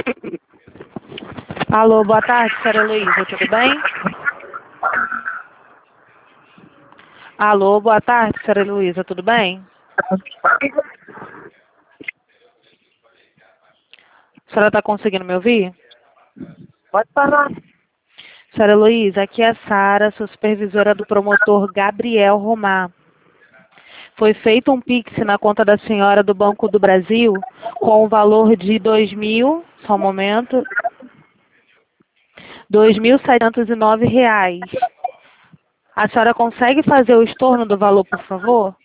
Alô, boa tarde, senhora Heloísa, tudo bem? Alô, boa tarde, senhora Heloísa, tudo bem? A senhora está conseguindo me ouvir? Pode falar. Senhora Heloísa, aqui é a Sara, sou supervisora do promotor Gabriel Romar. Foi feito um Pix na conta da senhora do Banco do Brasil com o valor de só um momento, R$ 2.709. A senhora consegue fazer o estorno do valor, por favor?